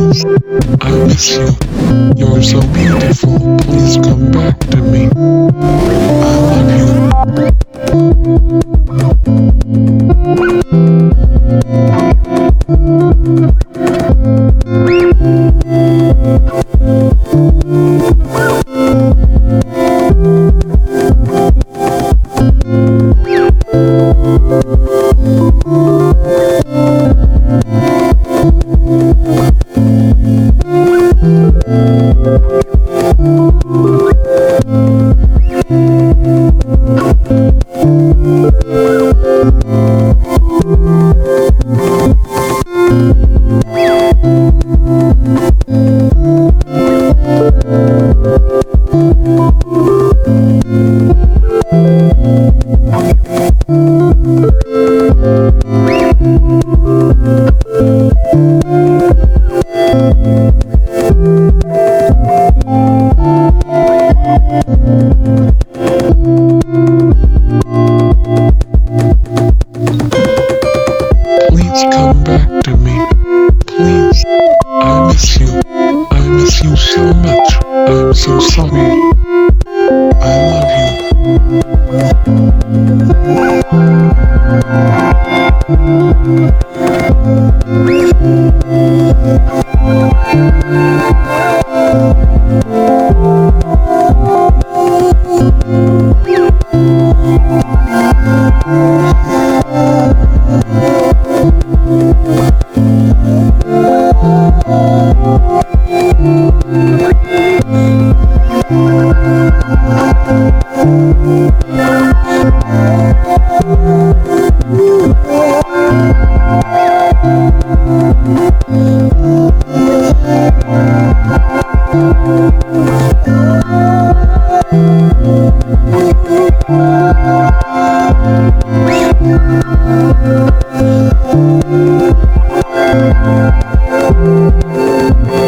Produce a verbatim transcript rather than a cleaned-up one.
Please, I miss you. You're so beautiful. Please come back to me. I love Please come back to me. Please. I miss you. I miss you so much. I'm so sorry. I love you.